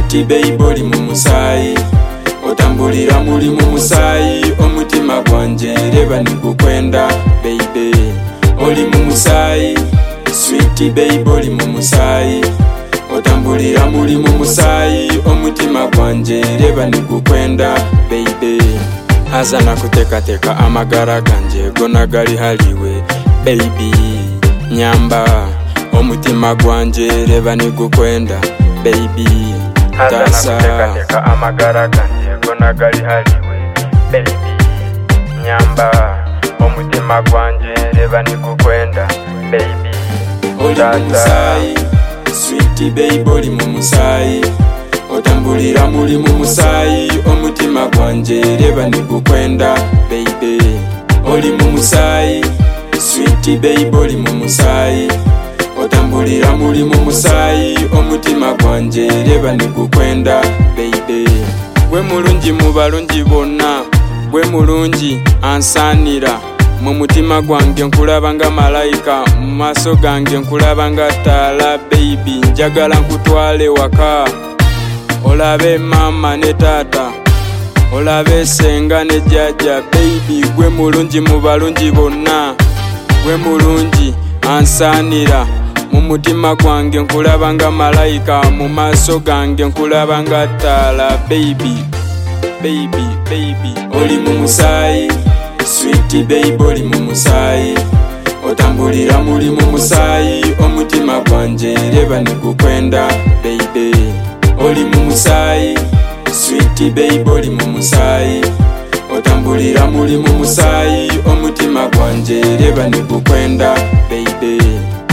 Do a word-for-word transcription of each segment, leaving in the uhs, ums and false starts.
sweet baby oli mu musaayi otambulira muli mu musaayi omutima gwange leba nigukwenda baby oli mu musaayi sweet baby oli mu musaayi otambulira muli mu musaayi omutima gwange leba nigukwenda baby azana kutekateka amagara ganje gonna gali haliwe baby nyamba omutima gwange leba nigukwenda baby tasa kutekateka amagara ganje gonna gali haliwe baby nyamba omutima gwange leba nigukwenda baby oli mu musaayi sweet baby oli mu musaayi otambulira muli mu musaayi omutima gwange leba nigukwenda baby oli mu musaayi sweet baby oli mu musaayi otambulira muli mu musaayi omutima gwange leba nigukwenda baby gwe mulungi mu balungi bonna gwe mulungi ansaanira mu mutima gwange nkulaba nga malayika mu maaso gange nkulaba nga ttaala baby njagala nkutwale waka olabe mama ne taata olabe senga ne jjajja baby gwe mulungi mu balungi bonna gwe mulungi ansaanira mu mutima gwange nkulaba nga malayika mu maaso gange nkulaba nga ttaala baby baby baby oli mu musaayi sweet baby oli mu musaayi otambulira muli mu musaayi omutima gwange leba nigukwenda baby oli mu musaayi sweet baby oli mu musaayi otambulira muli mu musaayi omutima gwange leba nigukwenda baby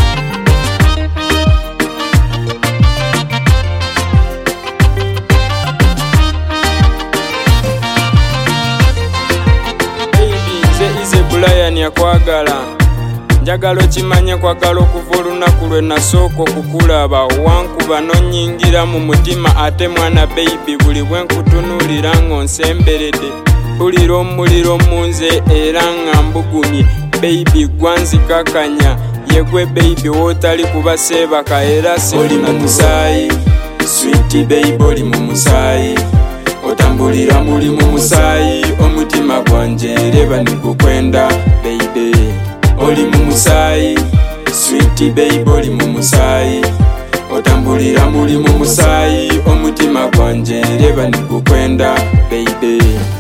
Brian yakwagala njagala okimanye kwagala okuva olunaku lwe nasooka okukulaba wankuba nonyingira mu mutima ate mwana baby buli bwe nkutunuulira ng'onsemberedde bulira omuliro munze era nga mbugumye baby gwanzikakanya yegwe baby wootali kuba seebaka era oli mu musaayi sweet baby oli mu musaayi otambulira muli mu musaayi omutima gwange leba nigukwenda baby oli mu musaayi sweet baby oli mu musaayi otambulira muli mu musaayi omutima gwange leba nigukwenda baby